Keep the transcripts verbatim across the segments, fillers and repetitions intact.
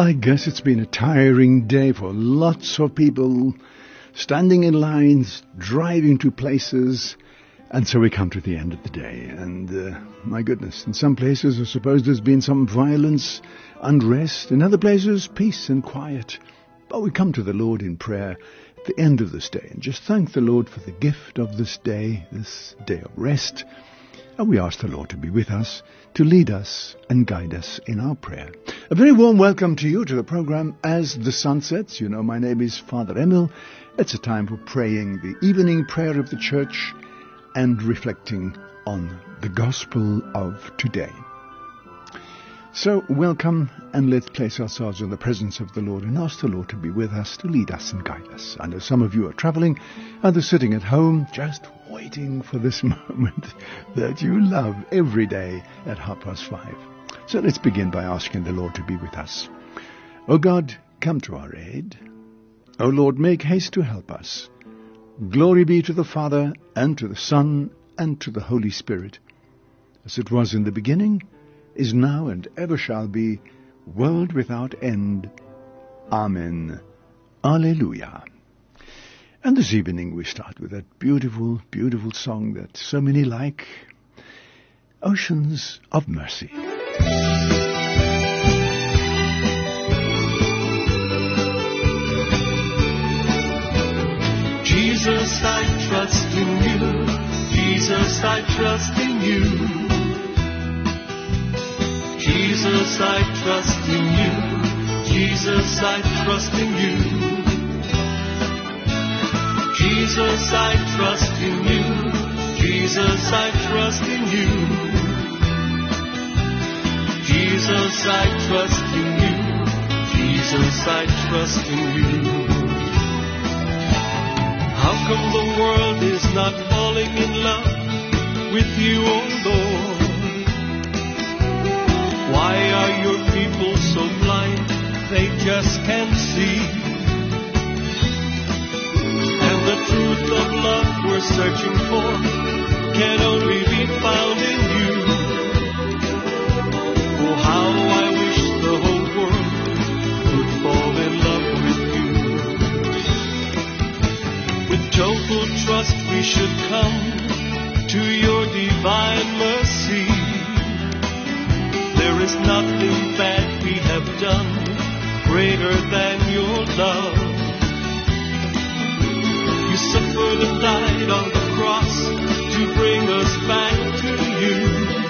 I guess it's been a tiring day for lots of people, standing in lines, driving to places, and so we come to the end of the day. And uh, my goodness, in some places I suppose there's been some violence, unrest. In other places, peace and quiet. But we come to the Lord in prayer at the end of this day and just thank the Lord for the gift of this day, this day of rest. And we ask the Lord to be with us, to lead us and guide us in our prayer. A very warm welcome to you to the program As the Sun Sets. You know, my name is Father Emil. It's a time for praying the evening prayer of the church and reflecting on the gospel of today. So welcome, and let's place ourselves in the presence of the Lord and ask the Lord to be with us, to lead us and guide us. I know some of you are traveling, others sitting at home, just waiting for this moment that you love every day at half past five. So let's begin by asking the Lord to be with us. O God, come to our aid. O Lord, make haste to help us. Glory be to the Father, and to the Son, and to the Holy Spirit, as it was in the beginning, is now, and ever shall be, world without end. Amen. Alleluia. And this evening we start with that beautiful, beautiful song that so many like, Oceans of Mercy. Jesus, I trust in you. Jesus, I trust in you. Jesus, I trust in you. Jesus, I trust in you. Jesus, I trust in you. Jesus, I trust in you. Jesus, I trust in you. Jesus, I trust in you. How come the world is not falling in love with you, O Lord? Why are your people so blind they just can't see? And the truth of love we're searching for can only be found in you. Oh, how I wish the whole world could fall in love with you. With total trust we should come to your divine mercy. There is nothing that we have done greater than your love. You suffered and died on the cross to bring us back to you.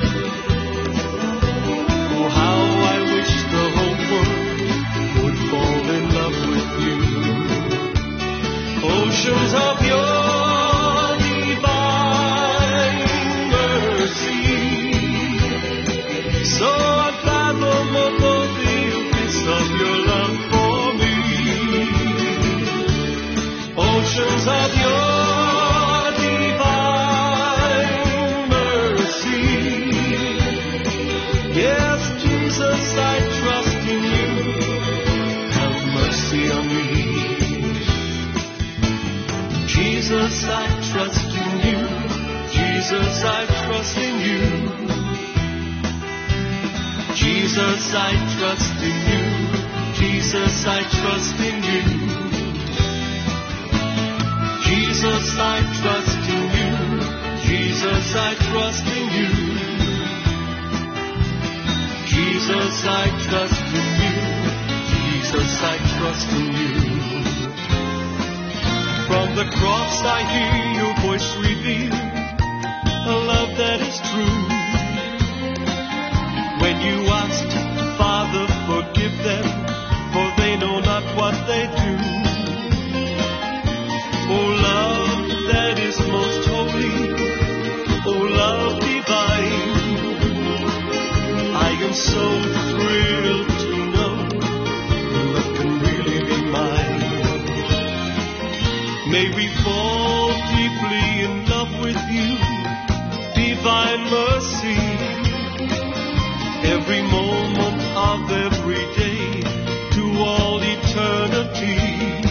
Oh, how I wish the whole world would fall in love with you. Oceans of your divine mercy, so I fathom above the abyss of your love for me. Oceans of your divine mercy. Yes, Jesus, I trust in you. Have mercy on me. Jesus, I trust in you. Jesus, I trust in you. Jesus, I trust in you. Jesus, I trust in you. Jesus, I trust in you. Jesus, I trust in you. Jesus, I trust in you. Jesus, I trust in you. From the cross I hear your voice reveal a love that is true. When you asked, Father, forgive them, for they know not what they do. Oh, love that is most holy, oh, love divine, I am so thrilled to know love can really be mine. May we fall deeply in love with you, divine mercy. Every moment of every day to all eternity.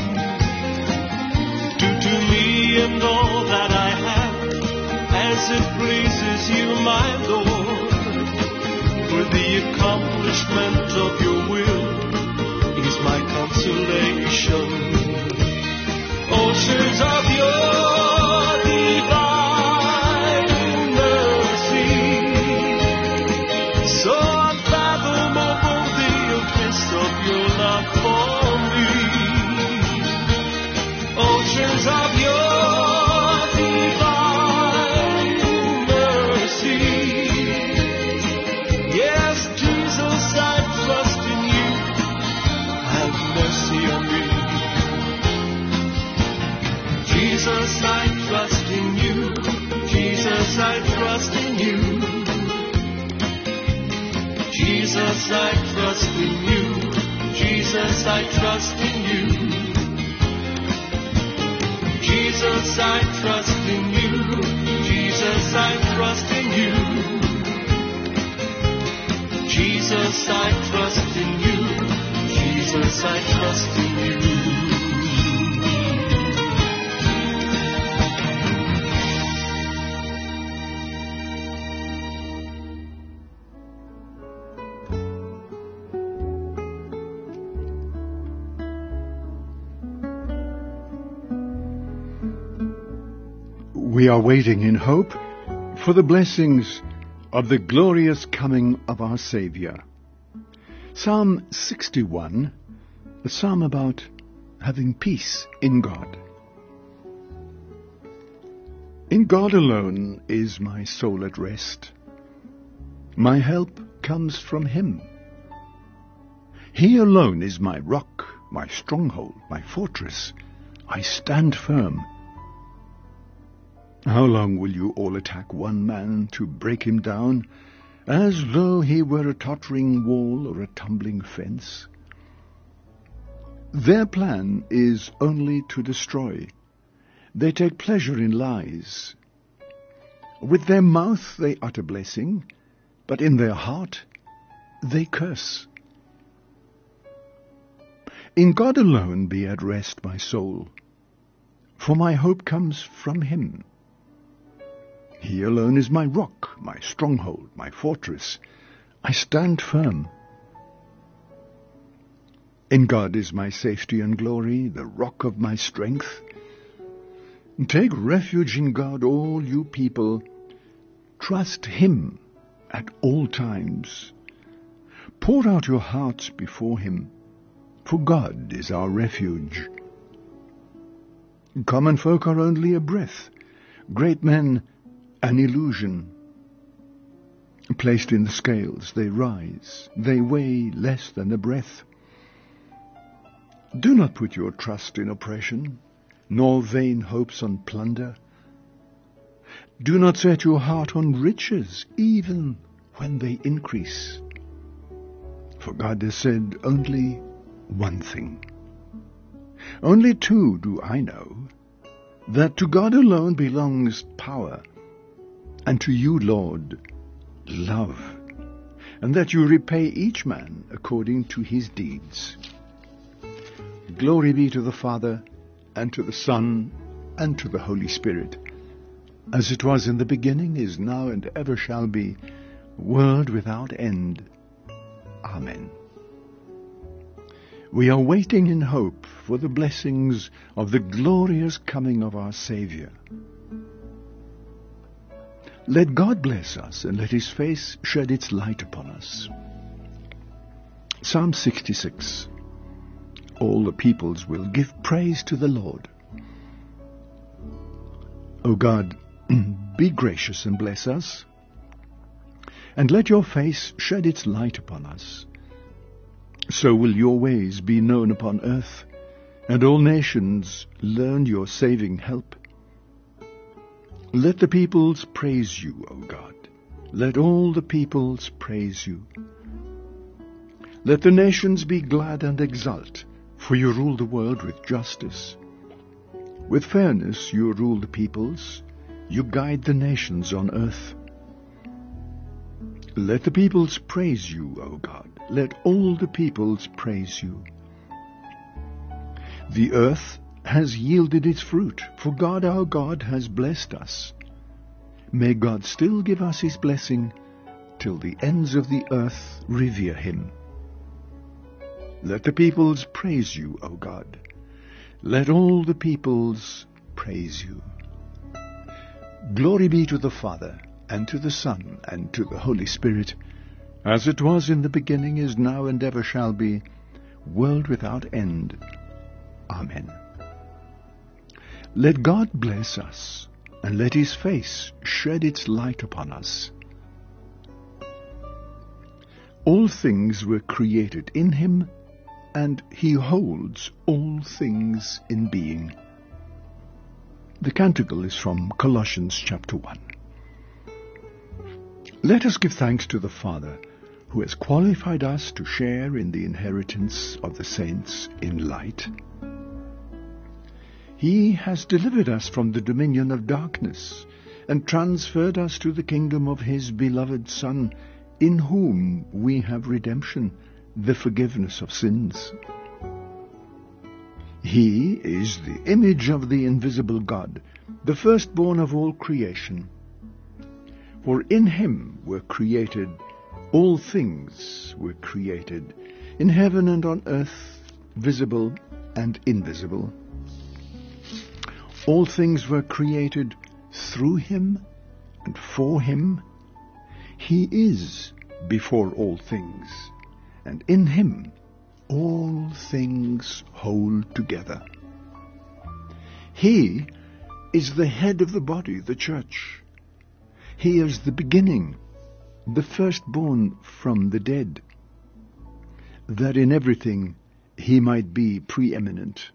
Do to me and all that I have as it pleases you, my Lord, for the accomplishment of your will consolation. Oceans of your divine mercy, so unfathomable the abyss of your love for me. Oceans of your divine mercy. Yes, Jesus, I trust in you. Have mercy on me. Jesus, I trust in you. Jesus, I trust in you. Jesus, I trust in you. Jesus, I trust in you. Jesus, I trust in you. Jesus, I trust in you. Jesus, I trust in you. Jesus, I trust in you. We are waiting in hope for the blessings of the glorious coming of our Saviour. Psalm sixty-one, a psalm about having peace in God. In God alone is my soul at rest. My help comes from Him. He alone is my rock, my stronghold, my fortress. I stand firm. How long will you all attack one man to break him down, as though he were a tottering wall or a tumbling fence? Their plan is only to destroy. They take pleasure in lies. With their mouth they utter blessing, but in their heart they curse. In God alone be at rest my soul, for my hope comes from Him. He alone is my rock, my stronghold, my fortress. I stand firm. In God is my safety and glory, the rock of my strength. Take refuge in God, all you people. Trust Him at all times. Pour out your hearts before Him, for God is our refuge. Common folk are only a breath, great men an illusion. Placed in the scales, they rise. They weigh less than a breath. Do not put your trust in oppression, nor vain hopes on plunder. Do not set your heart on riches, even when they increase. For God has said only one thing. Only two do I know, that to God alone belongs power, and to you, Lord, love, and that you repay each man according to his deeds. Glory be to the Father, and to the Son, and to the Holy Spirit, as it was in the beginning, is now, and ever shall be, world without end. Amen. We are waiting in hope for the blessings of the glorious coming of our Saviour. Let God bless us, and let His face shed its light upon us. Psalm sixty-six. All the peoples will give praise to the Lord. O God, be gracious and bless us, and let your face shed its light upon us. So will your ways be known upon earth, and all nations learn your saving help. Let the peoples praise you, O God. Let all the peoples praise you. Let the nations be glad and exult, for you rule the world with justice. With fairness you rule the peoples, you guide the nations on earth. Let the peoples praise you, O God. Let all the peoples praise you. The earth has yielded its fruit, for God our God has blessed us. May God still give us His blessing, till the ends of the earth revere Him. Let the peoples praise you, O God. Let all the peoples praise you. Glory be to the Father, and to the Son, and to the Holy Spirit, as it was in the beginning, is now, and ever shall be, world without end. Amen. Let God bless us, and let his face shed its light upon us. All things were created in him, and he holds all things in being. The canticle is from Colossians chapter one. Let us give thanks to the Father, who has qualified us to share in the inheritance of the saints in light. He has delivered us from the dominion of darkness, and transferred us to the kingdom of his beloved Son, in whom we have redemption, the forgiveness of sins. He is the image of the invisible God, the firstborn of all creation. For in him were created all things were created, in heaven and on earth, visible and invisible. All things were created through him and for him. He is before all things, and in him all things hold together. He is the head of the body, the church. He is the beginning, the firstborn from the dead, that in everything he might be preeminent.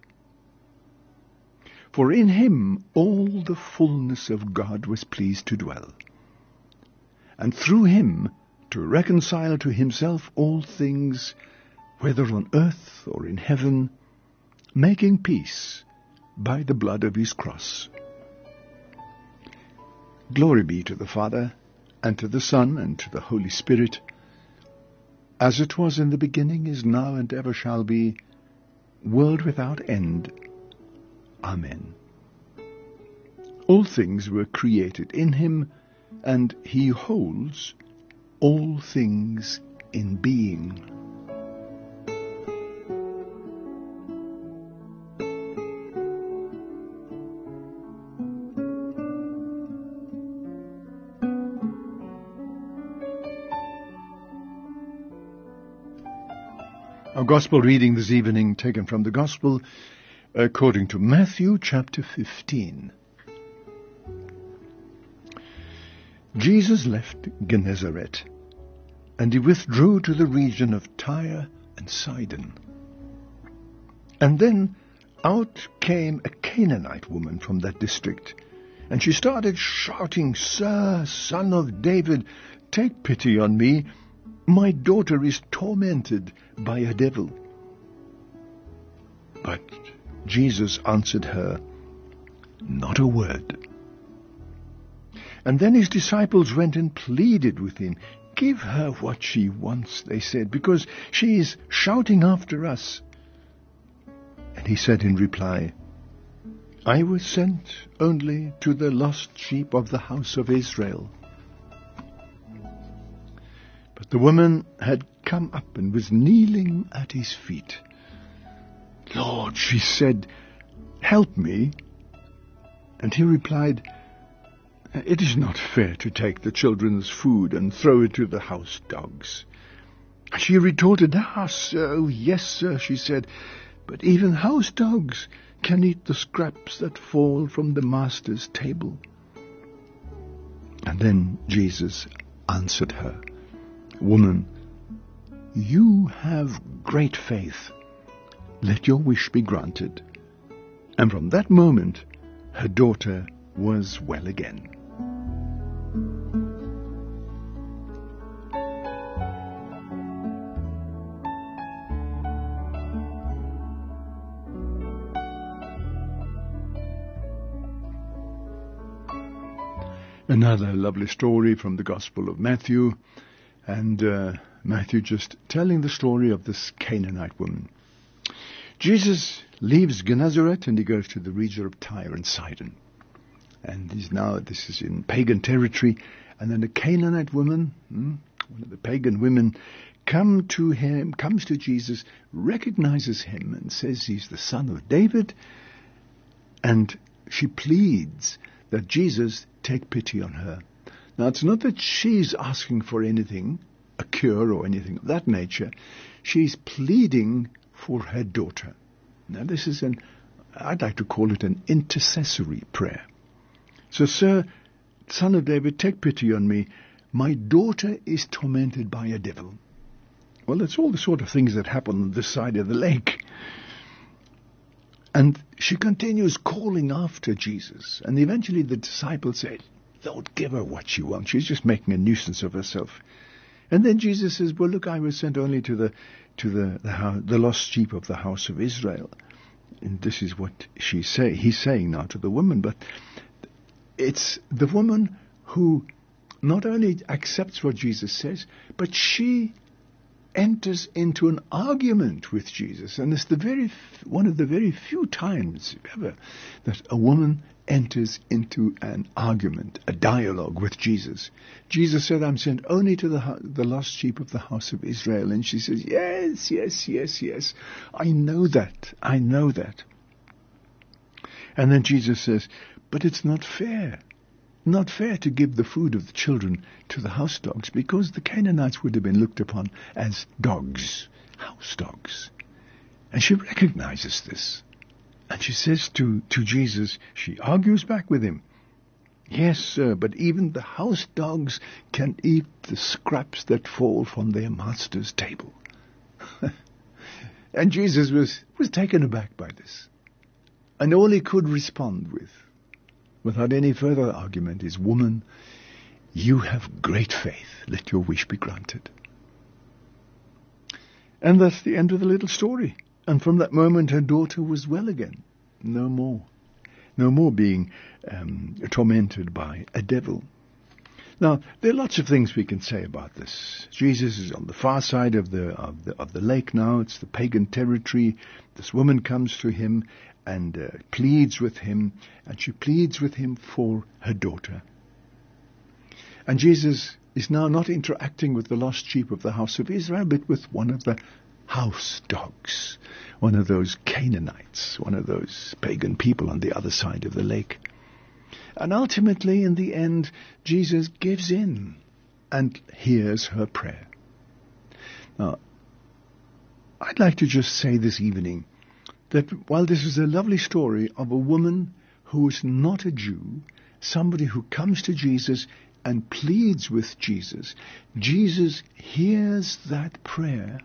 For in him all the fullness of God was pleased to dwell, and through him to reconcile to himself all things, whether on earth or in heaven, making peace by the blood of his cross. Glory be to the Father, and to the Son, and to the Holy Spirit, as it was in the beginning, is now, and ever shall be, world without end. Amen. All things were created in him, and he holds all things in being. Our Gospel reading this evening, taken from the Gospel according to Matthew chapter fifteen. Jesus left Gennesaret, and he withdrew to the region of Tyre and Sidon. And then out came a Canaanite woman from that district, and she started shouting, "Sir, Son of David, take pity on me. My daughter is tormented by a devil." But Jesus answered her, "Not a word." And then his disciples went and pleaded with him. "Give her what she wants," they said, "because she is shouting after us." And he said in reply, "I was sent only to the lost sheep of the house of Israel." But the woman had come up and was kneeling at his feet. "Lord," she said, "help me." And he replied, "It is not fair to take the children's food and throw it to the house dogs." She retorted, "Ah, sir, oh, yes, sir," she said, "but even house dogs can eat the scraps that fall from the master's table." And then Jesus answered her, "Woman, you have great faith. Let your wish be granted." And from that moment, her daughter was well again. Another lovely story from the Gospel of Matthew, and uh, Matthew just telling the story of this Canaanite woman. Jesus leaves Gennesaret and he goes to the region of Tyre and Sidon. And he's now, this is in pagan territory, and then a Canaanite woman, hmm, one of the pagan women, come to him, comes to Jesus, recognizes him and says he's the son of David, and she pleads that Jesus take pity on her. Now, it's not that she's asking for anything, a cure or anything of that nature. She's pleading for her daughter. Now, this is an, I'd like to call it an intercessory prayer. So, Sir, Son of David, take pity on me. My daughter is tormented by a devil. Well, that's all the sort of things that happen on this side of the lake. And she continues calling after Jesus. And eventually the disciples say, Lord, give her what she wants. She's just making a nuisance of herself. And then Jesus says, well, look, I was sent only to the to the the, house, the lost sheep of the house of Israel. And this is what she say. He's saying now to the woman. But it's the woman who not only accepts what Jesus says, but she enters into an argument with Jesus. And it's the very one of the very few times ever that a woman enters into an argument, a dialogue with Jesus. Jesus said, I'm sent only to the, the lost sheep of the house of Israel. And she says, yes, yes, yes, yes. I know that. I know that. And then Jesus says, but it's not fair. Not fair to give the food of the children to the house dogs, because the Canaanites would have been looked upon as dogs, house dogs. And she recognizes this. And she says to, to Jesus, she argues back with him, yes, sir, but even the house dogs can eat the scraps that fall from their master's table. And Jesus was, was taken aback by this. And all he could respond with, without any further argument, is, woman, you have great faith. Let your wish be granted. And that's the end of the little story. And from that moment, her daughter was well again. No more. No more being um, tormented by a devil. Now, there are lots of things we can say about this. Jesus is on the far side of the, of the, of the lake now. It's the pagan territory. This woman comes to him and uh, pleads with him, and she pleads with him for her daughter. And Jesus is now not interacting with the lost sheep of the house of Israel, but with one of the house dogs, one of those Canaanites, one of those pagan people on the other side of the lake. And ultimately, in the end, Jesus gives in and hears her prayer. Now, I'd like to just say this evening that while this is a lovely story of a woman who is not a Jew, somebody who comes to Jesus and pleads with Jesus, Jesus hears that prayer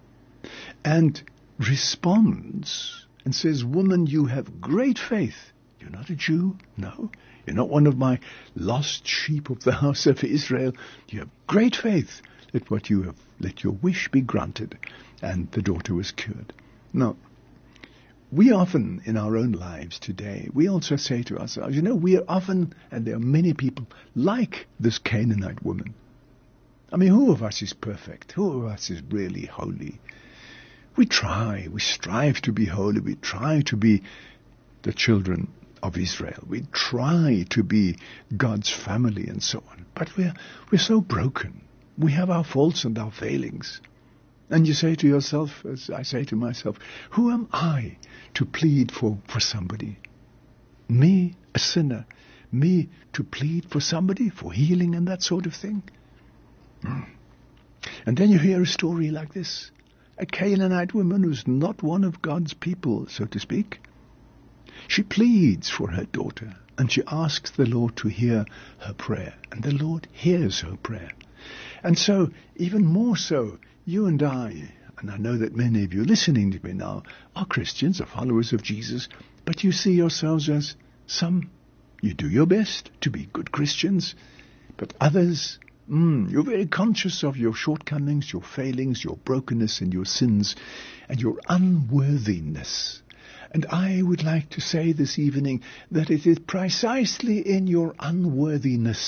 and responds and says, woman, you have great faith. You're not a Jew, no. You're not one of my lost sheep of the house of Israel. You have great faith. Let what you have, let your wish be granted. And the daughter was cured. Now, we often, in our own lives today, we also say to ourselves, you know, we are often, and there are many people, like this Canaanite woman. I mean, who of us is perfect? Who of us is really holy? We try, we strive to be holy, we try to be the children of Israel. We try to be God's family and so on. But we're, we're so broken. We have our faults and our failings. And you say to yourself, as I say to myself, who am I to plead for, for somebody? Me, a sinner. Me to plead for somebody, for healing and that sort of thing? Mm. And then you hear a story like this. A Canaanite woman who's not one of God's people, so to speak. She pleads for her daughter, and she asks the Lord to hear her prayer. And the Lord hears her prayer. And so, even more so, you and I, and I know that many of you listening to me now, are Christians, are followers of Jesus, but you see yourselves as some, you do your best to be good Christians, but others, mm, you're very conscious of your shortcomings, your failings, your brokenness and your sins, and your unworthiness. And I would like to say this evening that it is precisely in your unworthiness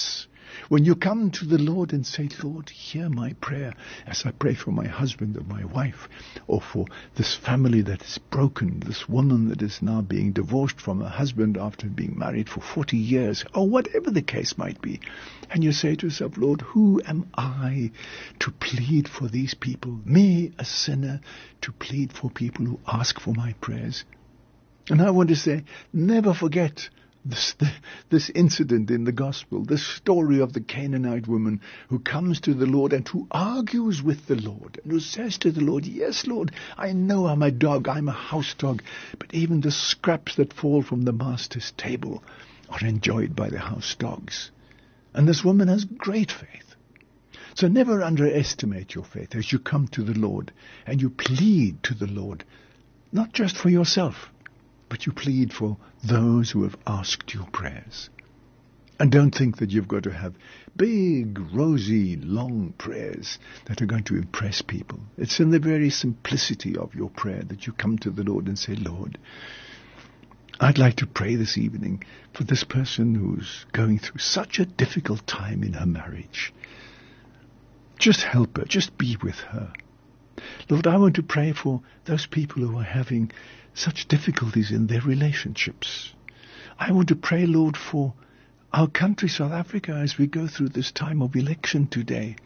When you come to the Lord and say, Lord, hear my prayer as I pray for my husband or my wife, or for this family that is broken, this woman that is now being divorced from her husband after being married for forty years, or whatever the case might be. And you say to yourself, Lord, who am I to plead for these people? Me, a sinner, to plead for people who ask for my prayers. And I want to say, never forget This, this incident in the gospel, this story of the Canaanite woman who comes to the Lord and who argues with the Lord and who says to the Lord, yes, Lord, I know I'm a dog, I'm a house dog, but even the scraps that fall from the master's table are enjoyed by the house dogs. And this woman has great faith. So never underestimate your faith as you come to the Lord and you plead to the Lord, not just for yourself, but you plead for those who have asked your prayers. And don't think that you've got to have big, rosy, long prayers that are going to impress people. It's in the very simplicity of your prayer that you come to the Lord and say, Lord, I'd like to pray this evening for this person who's going through such a difficult time in her marriage. Just help her, just be with her. Lord, I want to pray for those people who are having such difficulties in their relationships. I want to pray, Lord, for our country, South Africa, as we go through this time of election today.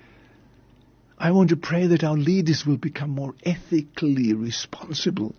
I want to pray that our leaders will become more ethically responsible.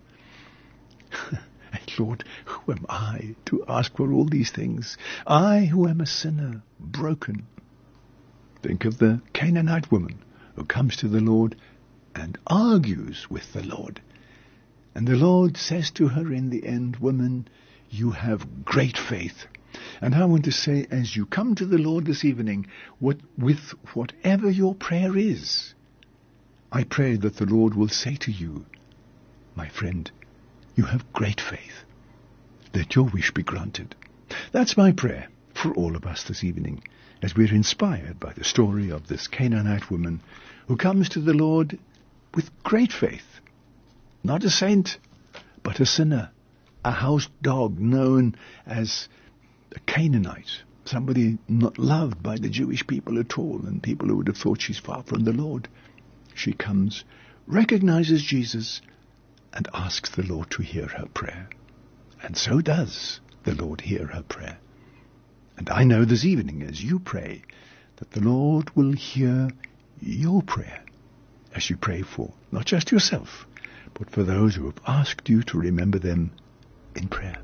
And Lord, who am I to ask for all these things? I, who am a sinner, broken. Think of the Canaanite woman who comes to the Lord and argues with the Lord. And the Lord says to her in the end, woman, you have great faith. And I want to say, as you come to the Lord this evening, what, with whatever your prayer is, I pray that the Lord will say to you, my friend, you have great faith. Let your wish be granted. That's my prayer for all of us this evening, as we're inspired by the story of this Canaanite woman who comes to the Lord with great faith. Not a saint, but a sinner, a house dog known as a Canaanite, somebody not loved by the Jewish people at all, and people who would have thought she's far from the Lord. She comes, recognizes Jesus, and asks the Lord to hear her prayer. And so does the Lord hear her prayer. And I know this evening, as you pray, that the Lord will hear your prayer as you pray for not just yourself, but for those who have asked you to remember them in prayer.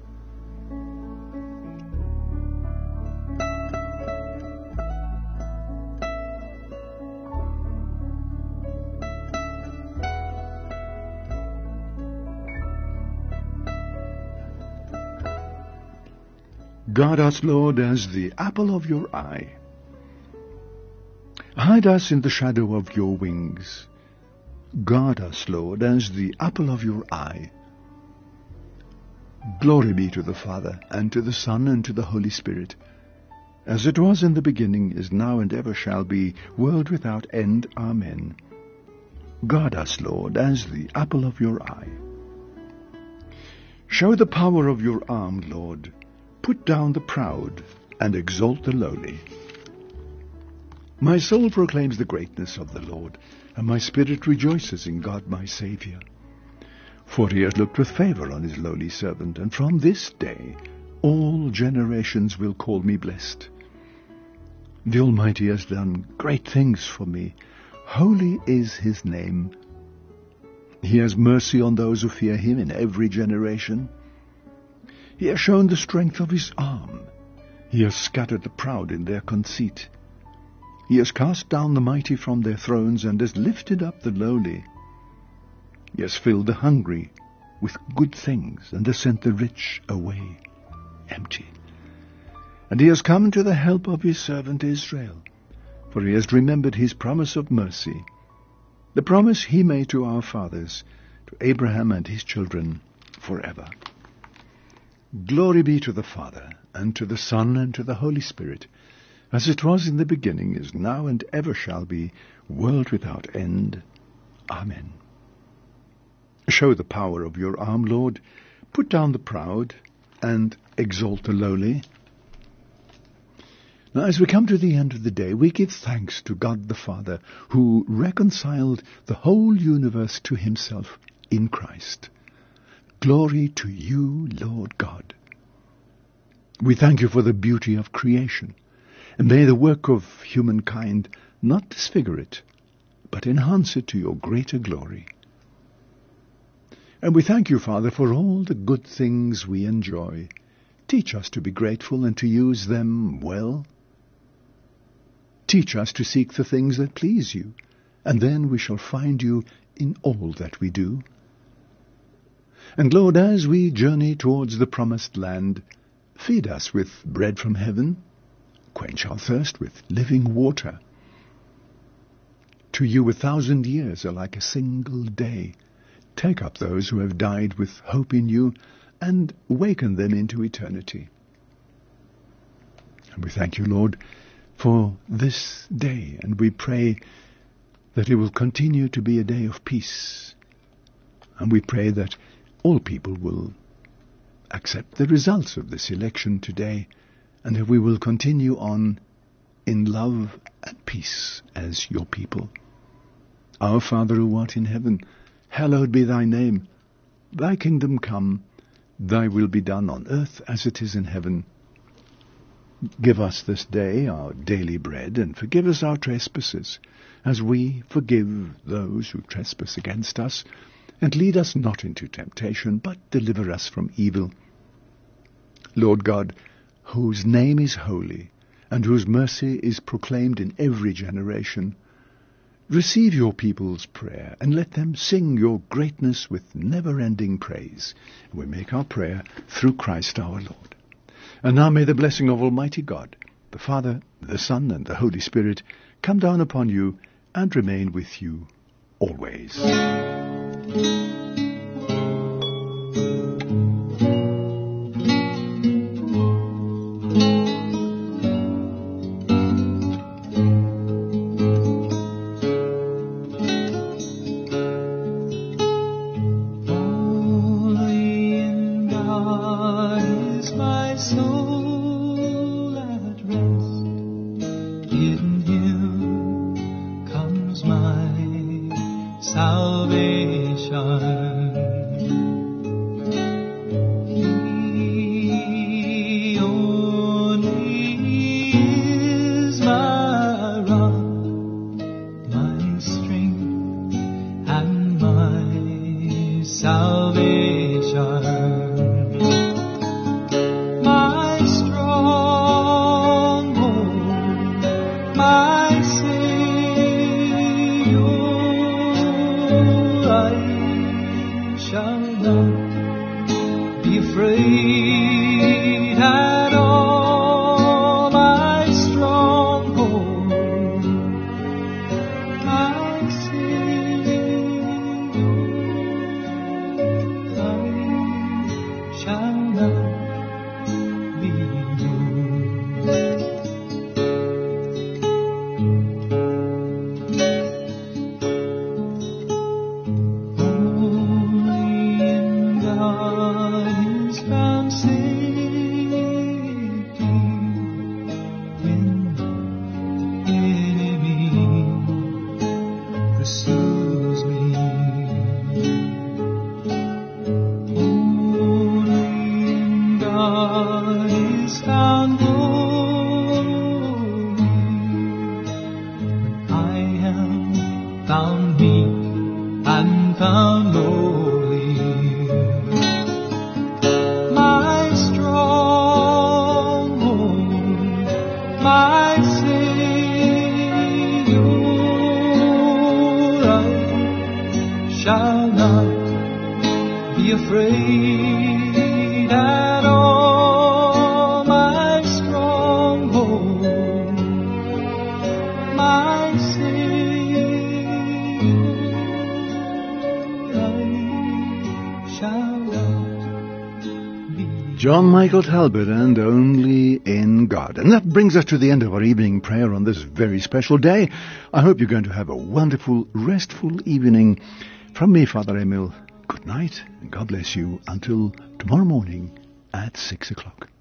Guard us, Lord, as the apple of your eye. Hide us in the shadow of your wings. Guard us, Lord, as the apple of your eye. Glory be to the Father, and to the Son, and to the Holy Spirit, as it was in the beginning, is now, and ever shall be, world without end. Amen. Guard us, Lord, as the apple of your eye. Show the power of your arm, Lord. Put down the proud, and exalt the lowly. My soul proclaims the greatness of the Lord, and my spirit rejoices in God my Saviour. For he has looked with favour on his lowly servant, and from this day all generations will call me blessed. The Almighty has done great things for me. Holy is his name. He has mercy on those who fear him in every generation. He has shown the strength of his arm. He has scattered the proud in their conceit. He has cast down the mighty from their thrones, and has lifted up the lowly. He has filled the hungry with good things, and has sent the rich away empty. And he has come to the help of his servant Israel, for he has remembered his promise of mercy, the promise he made to our fathers, to Abraham and his children forever. Glory be to the Father, and to the Son, and to the Holy Spirit, as it was in the beginning, is now, and ever shall be, world without end. Amen. Show the power of your arm, Lord. Put down the proud, and exalt the lowly. Now, as we come to the end of the day, we give thanks to God the Father, who reconciled the whole universe to himself in Christ. Glory to you, Lord God. We thank you for the beauty of creation, and may the work of humankind not disfigure it, but enhance it to your greater glory. And we thank you, Father, for all the good things we enjoy. Teach us to be grateful and to use them well. Teach us to seek the things that please you, and then we shall find you in all that we do. And Lord, as we journey towards the promised land, feed us with bread from heaven, quench our thirst with living water. To you a thousand years are like a single day. Take up those who have died with hope in you, and waken them into eternity. And we thank you, Lord, for this day, and we pray that it will continue to be a day of peace. And we pray that all people will accept the results of this election today, and that we will continue on in love and peace as your people. Our Father who art in heaven, hallowed be thy name. Thy kingdom come, thy will be done on earth as it is in heaven. Give us this day our daily bread, and forgive us our trespasses, as we forgive those who trespass against us. And lead us not into temptation, but deliver us from evil. Lord God, whose name is holy, and whose mercy is proclaimed in every generation, receive your people's prayer, and let them sing your greatness with never-ending praise. We make our prayer through Christ our Lord. And now may the blessing of Almighty God, the Father, the Son, and the Holy Spirit come down upon you and remain with you always. John Michael Talbot and Only in God. And that brings us to the end of our evening prayer on this very special day. I hope you're going to have a wonderful, restful evening. From me, Father Emil, good night, and God bless you until tomorrow morning at six o'clock.